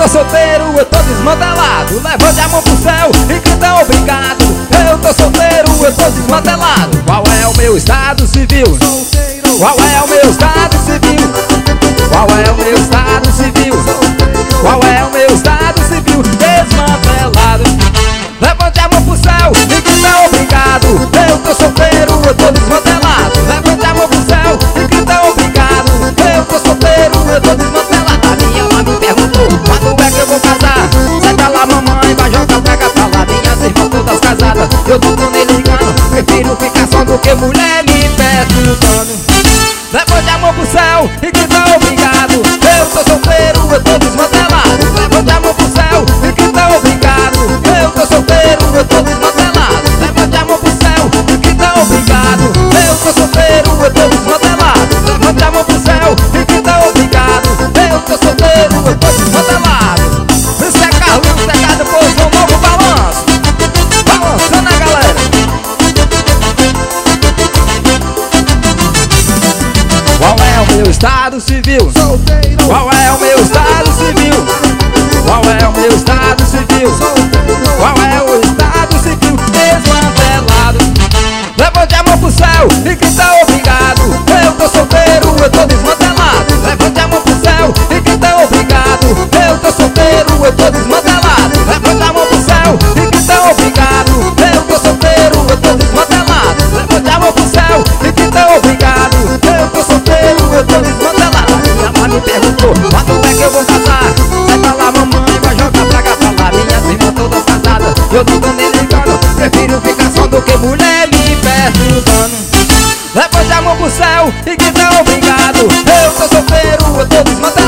solteiro, eu tô desmantelado. Levante a mão pro céu e grita obrigado. Eu tô solteiro, eu tô desmantelado. Qual é o meu estado civil? Qual é o meu estado civil? Qual é o meu estado civil? Qual é o meu estado civil? Desmantelado. Levante a mão pro céu e grita obrigado. Eu tô solteiro, eu tô desmantelado. Levante a mão pro céu e grita obrigado. Eu tô solteiro, eu tô desmantelado. A minha mãe me perguntou quando é que eu vou casar. Sai pra lá, mamãe, vai jogar, pega pra lá. Minhas irmãs todas casadas, eu não tô nem ligando. Prefiro ficar só do que mulher me perguntando. Levante a mão pro céu e grita obrigado. Eu tô solteiro, eu tô desmantelado. Levante a mão pro céu e grita obrigado. Eu tô solteiro, eu tô desmantelado. Levante a mão pro céu e grita obrigado. Eu tô solteiro, eu tô desmantelado. Levante a mão pro céu e grita obrigado. Eu tô solteiro, eu tô desmantelado. Isso é Carlinhos Secado, pois um novo balanço. Balançando a galera. Qual é o meu estado civil? Qual é o meu estado civil? Qual é o meu estado civil? Qual é o estado civil? Desmantelado. Levante a mão pro céu e grita obrigado. Eu tô solteiro, eu tô desmantelado. Levante a mão pro céu e grita obrigado. Eu tô solteiro, eu tô desmantelado. Levante a mão pro céu e grita obrigado. Eu tô solteiro, eu tô desmantelado. Levante a mão pro céu e grita obrigado. Eu tô solteiro, eu tô desmantelado. A minha mãe me perguntou quando é que eu vou casar. Sai pra lá, mamãe, vai jogar pra cá pra lá. Minhas irmãs todas casadas, eu não tô nem ligando. Prefiro ficar só do que mulher me perguntando. Levante a mão pro céu e grita obrigado. Eu tô solteiro, eu tô desmantelado.